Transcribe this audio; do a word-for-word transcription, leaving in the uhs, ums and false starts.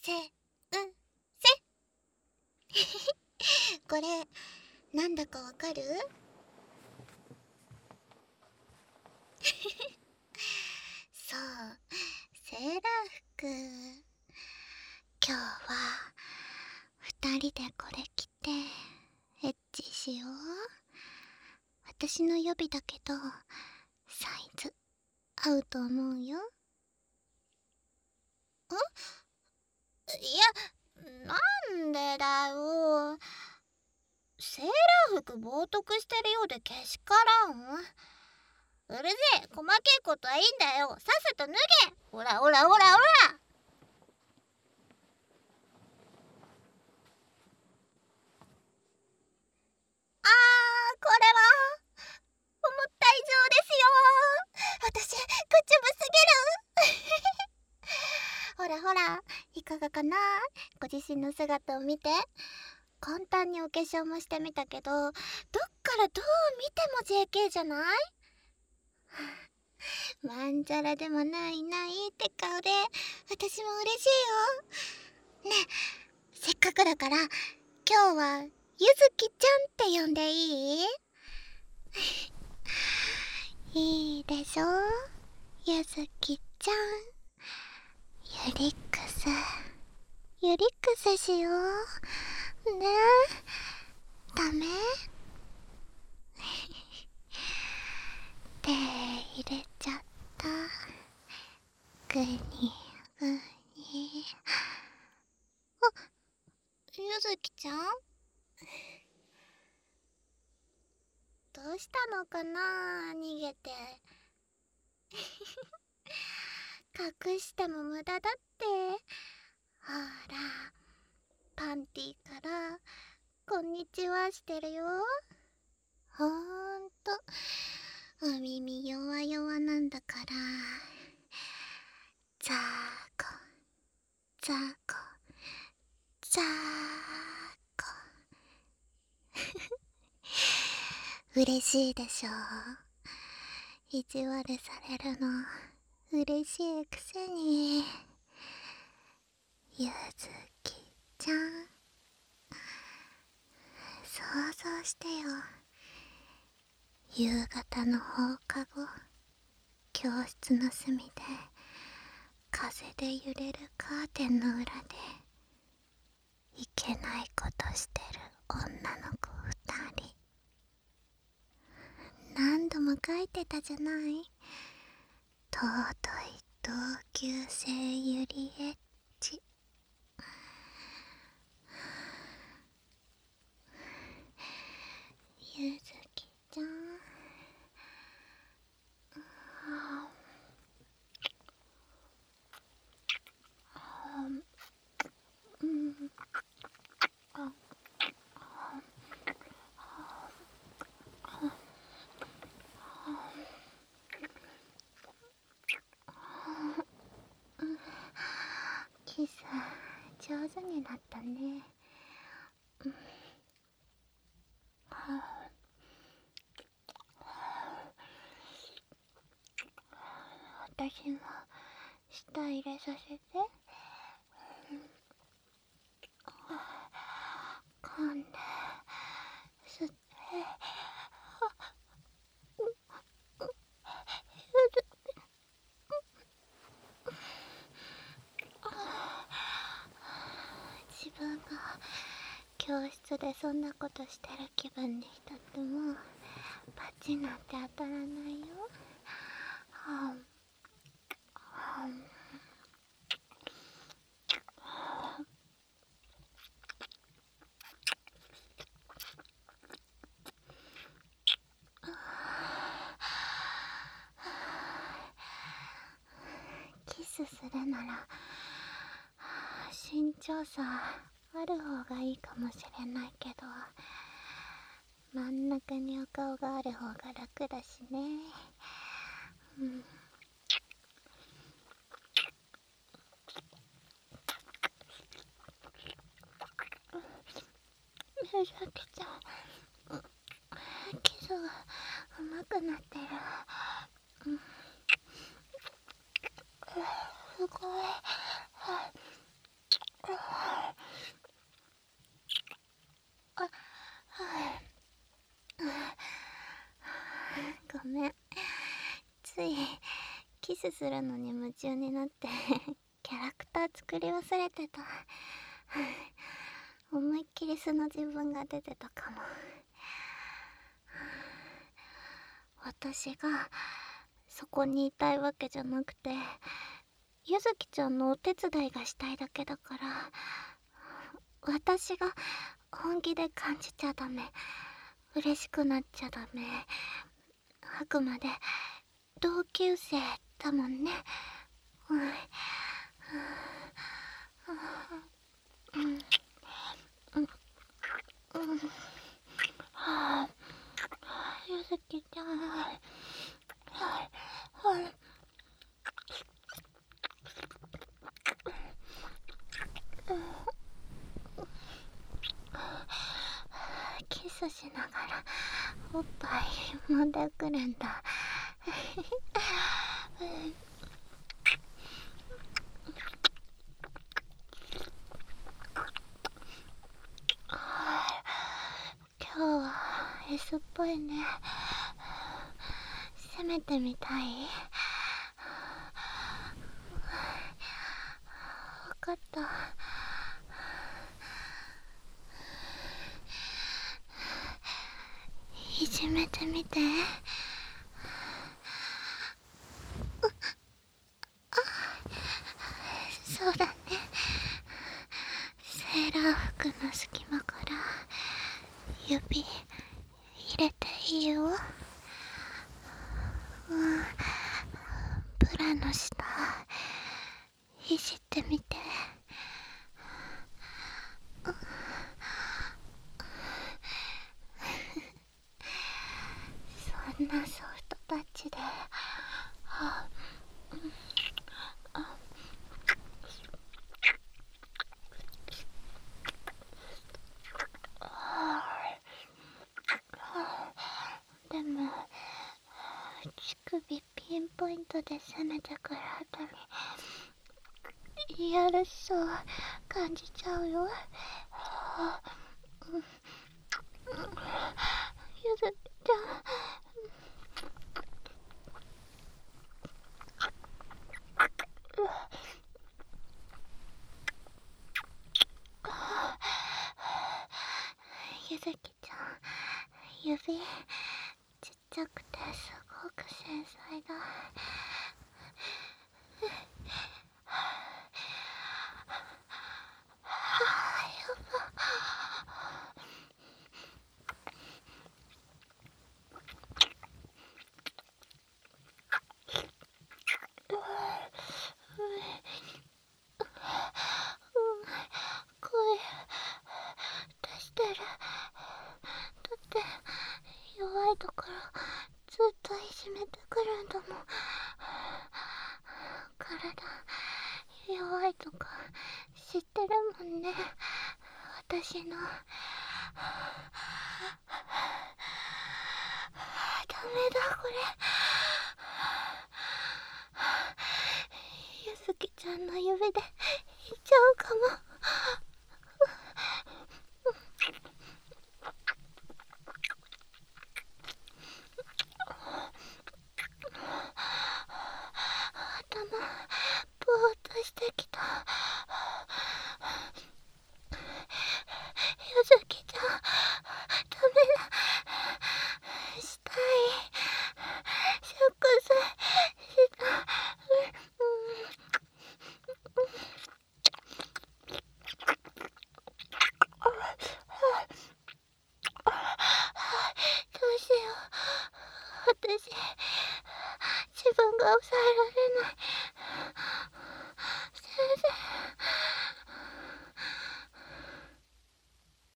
せ、うん、せこれ、なんだかわかる？そう、セーラー服。今日は二人でこれ着てエッチしよう。私の予備だけどサイズ合うと思うよ。ん？いや、なんでだよ。セーラー服冒涜してるようでけしからん。うるせえ、細けえことはいいんだよ。さっさと脱げ。ほらほらほらほら。あー、これは思った以上ですよ。私、グチュブすぎる。ほらほら、いかがかな？ご自身の姿を見て。簡単にお化粧もしてみたけど、どっからどう見ても ジェーケー じゃない？まんざらでもないないって顔で、私も嬉しいよ。ねえ、せっかくだから今日はゆずきちゃんって呼んでいい？いいでしょ、ゆずきちゃん。ユリックスユリックスしようね。えダメ？手入れちゃった。グニグニ。あ、ゆずきちゃん？どうしたのかな、逃げて。隠しても無駄だって。ほら、パンティーからこんにちはしてるよ。ほんとお耳弱々なんだから。ザーコザーコザーコ。嬉しいでしょ。意地悪されるの嬉しいくせに。ゆずきちゃん、想像してよ。夕方の放課後、教室の隅で風で揺れるカーテンの裏でいけないことしてる女の子二人。何度も書いてたじゃない。尊い同級生ゆりエッチ。ゆずきちゃん、うん、あ、キス上手になったね。うん、私も舌入れさせて。噛んで吸って。自分が教室でそんなことしてる気分に浸ってもバチなんて当たらないよ。はんはん。キスするなら身長差ある方がいいかもしれないけど、真ん中にお顔がある方が楽だしね。うん。ゆずきちゃん、キスが上手くなってる。うん、すごい。 ついキスするのに夢中になってキャラクター作り忘れてた。思いっきり素の自分が出てたかも。私がそこにいたいわけじゃなくて、ゆずきちゃんのお手伝いがしたいだけだから、私が本気で感じちゃダメ、嬉しくなっちゃダメ。あくまで同級生だもんね。うんうんうんうんうん。はあ、ゆずきちゃん、はあはあ、キスしながらおっぱい揉んでくるんだ。今日は S っぽいね。攻めてみたい？わかった。いじめてみて。そうだね。セーラー服の隙間から指入れていいよ。うん、ブラの下いじってみて。そんなソフトタッチで、あ、うん、あ、でも乳首ピンポイントで攻めてくるあたり、いやらしさを感じちゃうよ。うん、ゆずきちゃん、ゆずきちゃん、指ちっちゃくてすごく繊細だ。声出してる。だって弱いところずっといじめてくるんだもん。体弱いとか知ってるもんね、私の。ダメだこれ。ゆずきちゃんの指でいっちゃうかも。頭ぼーっとしてきた。ゆずきちゃん、ダメだ。したい。セックスしたい。どうしよう。私、自分が抑えられない。先生。